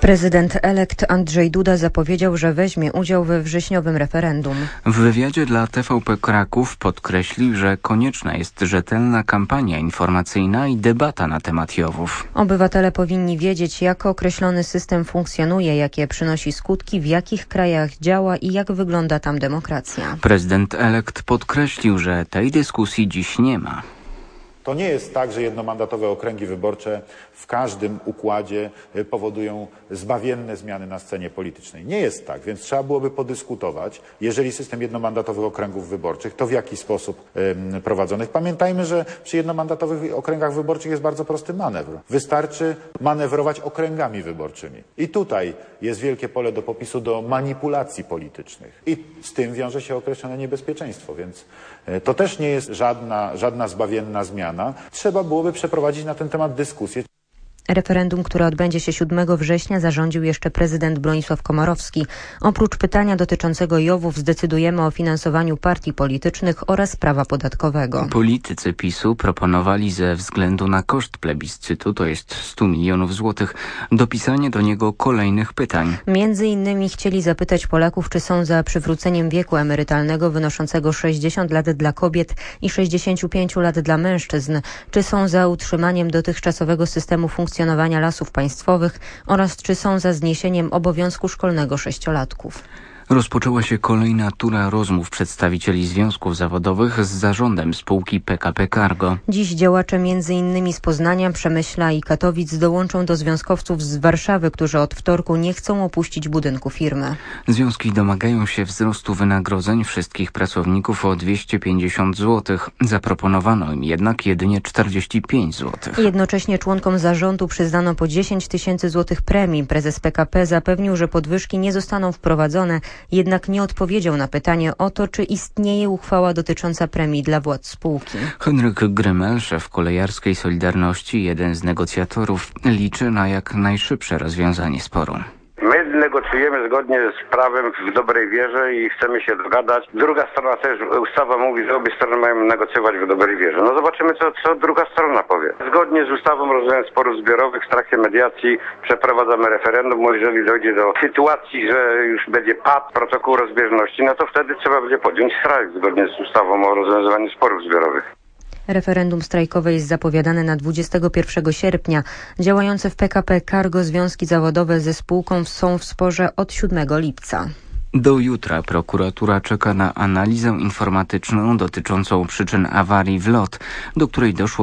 Prezydent elekt Andrzej Duda zapowiedział, że weźmie udział we wrześniowym referendum. W wywiadzie dla TVP Kraków podkreślił, że konieczna jest rzetelna kampania informacyjna i debata na temat JOW-ów. Obywatele powinni wiedzieć, jak określony system funkcjonuje, jakie przynosi skutki, w jakich krajach działa i jak wygląda tam demokracja. Prezydent elekt podkreślił, że tej dyskusji dziś nie ma. To nie jest tak, że jednomandatowe okręgi wyborcze w każdym układzie powodują zbawienne zmiany na scenie politycznej. Nie jest tak, więc trzeba byłoby podyskutować, jeżeli system jednomandatowych okręgów wyborczych, to w jaki sposób prowadzonych. Pamiętajmy, że przy jednomandatowych okręgach wyborczych jest bardzo prosty manewr. Wystarczy manewrować okręgami wyborczymi. I tutaj jest wielkie pole do popisu do manipulacji politycznych. I z tym wiąże się określone niebezpieczeństwo, więc to też nie jest żadna zbawienna zmiana. Trzeba byłoby przeprowadzić na ten temat dyskusję. Referendum, które odbędzie się 7 września, zarządził jeszcze prezydent Bronisław Komorowski. Oprócz pytania dotyczącego JOW-ów zdecydujemy o finansowaniu partii politycznych oraz prawa podatkowego. Politycy PiS-u proponowali ze względu na koszt plebiscytu, to jest 100 milionów złotych, dopisanie do niego kolejnych pytań. Między innymi chcieli zapytać Polaków, czy są za przywróceniem wieku emerytalnego wynoszącego 60 lat dla kobiet i 65 lat dla mężczyzn, czy są za utrzymaniem dotychczasowego systemu funkcjonowania Lasów Państwowych oraz czy są za zniesieniem obowiązku szkolnego 6-latków. Rozpoczęła się kolejna tura rozmów przedstawicieli związków zawodowych z zarządem spółki PKP Cargo. Dziś działacze m.in. z Poznania, Przemyśla i Katowic dołączą do związkowców z Warszawy, którzy od wtorku nie chcą opuścić budynku firmy. Związki domagają się wzrostu wynagrodzeń wszystkich pracowników o 250 zł. Zaproponowano im jednak jedynie 45 zł. Jednocześnie członkom zarządu przyznano po 10 tysięcy złotych premii. Prezes PKP zapewnił, że podwyżki nie zostaną wprowadzone, jednak nie odpowiedział na pytanie o to, czy istnieje uchwała dotycząca premii dla władz spółki. Henryk Grymel, szef kolejarskiej Solidarności, jeden z negocjatorów, liczy na jak najszybsze rozwiązanie sporu. My negocjujemy zgodnie z prawem w dobrej wierze i chcemy się dogadać. Druga strona też, ustawa mówi, że obie strony mają negocjować w dobrej wierze. No zobaczymy, co druga strona powie. Zgodnie z ustawą rozwiązania sporów zbiorowych w trakcie mediacji przeprowadzamy referendum. Jeżeli dojdzie do sytuacji, że już będzie padł protokół rozbieżności, no to wtedy trzeba będzie podjąć strajk zgodnie z ustawą o rozwiązywaniu sporów zbiorowych. Referendum strajkowe jest zapowiadane na 21 sierpnia. Działające w PKP Cargo związki zawodowe ze spółką są w sporze od 7 lipca. Do jutra prokuratura czeka na analizę informatyczną dotyczącą przyczyn awarii w LOT, do której doszło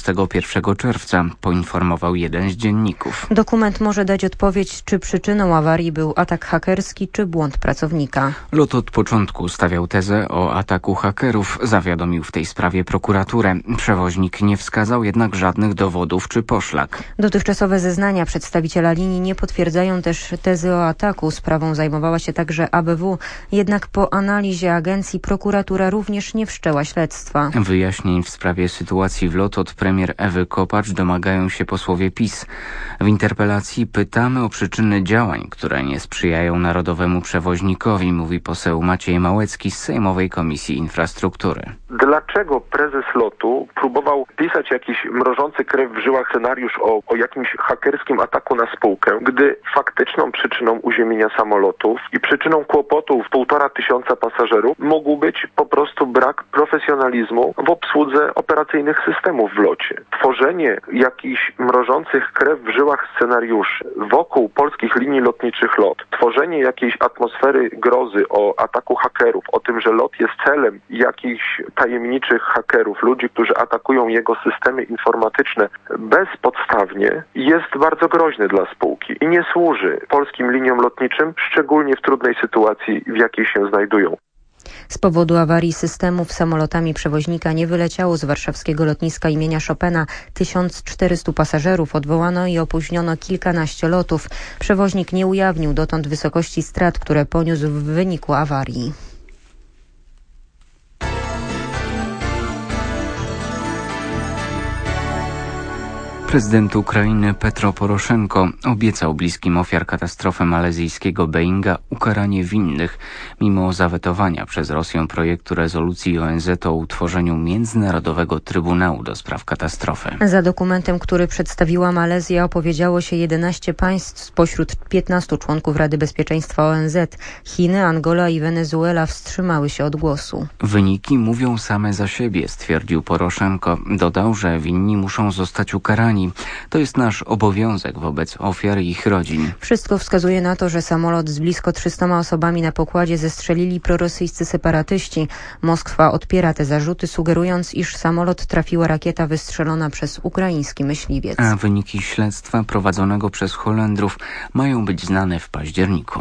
21 czerwca, poinformował jeden z dzienników. Dokument może dać odpowiedź, czy przyczyną awarii był atak hakerski, czy błąd pracownika. LOT od początku stawiał tezę o ataku hakerów, zawiadomił w tej sprawie prokuraturę. Przewoźnik nie wskazał jednak żadnych dowodów czy poszlak. Dotychczasowe zeznania przedstawiciela linii nie potwierdzają też tezy o ataku. Sprawą zajmowała się także ABW, jednak po analizie agencji prokuratura również nie wszczęła śledztwa. Wyjaśnień w sprawie sytuacji w LOT od premier Ewy Kopacz domagają się posłowie PiS. W interpelacji pytamy o przyczyny działań, które nie sprzyjają narodowemu przewoźnikowi, mówi poseł Maciej Małecki z Sejmowej Komisji Infrastruktury. Dlaczego prezes LOT-u próbował pisać jakiś mrożący krew w żyłach scenariusz o jakimś hakerskim ataku na spółkę, gdy faktyczną przyczyną uziemienia samolotów i przyczyną kłopotów 1500 pasażerów mógł być po prostu brak profesjonalizmu w obsłudze operacyjnych systemów w locie. Tworzenie jakichś mrożących krew w żyłach scenariuszy wokół polskich linii lotniczych LOT, tworzenie jakiejś atmosfery grozy o ataku hakerów, o tym, że LOT jest celem jakichś tajemniczych hakerów, ludzi, którzy atakują jego systemy informatyczne bezpodstawnie, jest bardzo groźny dla spółki i nie służy polskim liniom lotniczym, szczególnie w trudnej sytuacji, w jakiej się znajdują. Z powodu awarii systemów samolotami przewoźnika nie wyleciało z warszawskiego lotniska imienia Chopina 1400 pasażerów. Odwołano i opóźniono kilkanaście lotów. Przewoźnik nie ujawnił dotąd wysokości strat, które poniósł w wyniku awarii. Prezydent Ukrainy Petro Poroszenko obiecał bliskim ofiar katastrofy malezyjskiego Boeinga ukaranie winnych, mimo zawetowania przez Rosję projektu rezolucji ONZ o utworzeniu Międzynarodowego Trybunału do spraw katastrofy. Za dokumentem, który przedstawiła Malezja, opowiedziało się 11 państw spośród 15 członków Rady Bezpieczeństwa ONZ. Chiny, Angola i Wenezuela wstrzymały się od głosu. Wyniki mówią same za siebie, stwierdził Poroszenko. Dodał, że winni muszą zostać ukarani. To jest nasz obowiązek wobec ofiar i ich rodzin. Wszystko wskazuje na to, że samolot z blisko 300 osobami na pokładzie zestrzelili prorosyjscy separatyści. Moskwa odpiera te zarzuty, sugerując, iż samolot trafiła rakieta wystrzelona przez ukraiński myśliwiec. A wyniki śledztwa prowadzonego przez Holendrów mają być znane w październiku.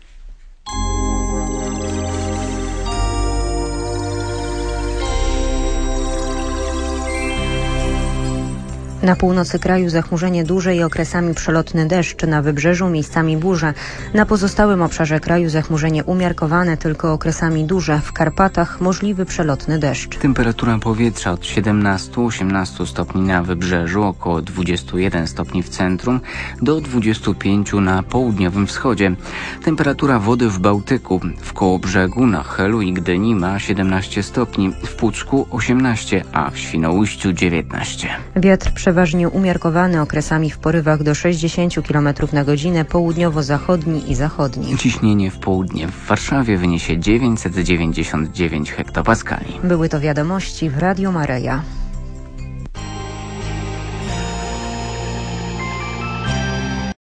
Na północy kraju zachmurzenie duże i okresami przelotny deszcz, na wybrzeżu miejscami burze. Na pozostałym obszarze kraju zachmurzenie umiarkowane, tylko okresami duże. W Karpatach możliwy przelotny deszcz. Temperatura powietrza od 17-18 stopni na wybrzeżu, około 21 stopni w centrum, do 25 na południowym wschodzie. Temperatura wody w Bałtyku, w Kołobrzegu, na Helu i Gdyni ma 17 stopni, w Pucku 18, a w Świnoujściu 19. Wiatr przeważnie umiarkowany, okresami w porywach do 60 km na godzinę, południowo-zachodni i zachodni. Ciśnienie w południe w Warszawie wyniesie 999 hektopaskali. Były to wiadomości w Radiu Maryja.